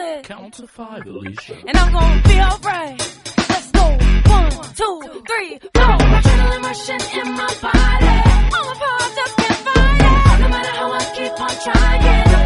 it. Count to 5, Alicia. And I'm gonna be alright. Let's go. 1, 2, 3, 4. Adrenaline rushing in my body. All my powers just can't fight it. No matter how I keep on trying.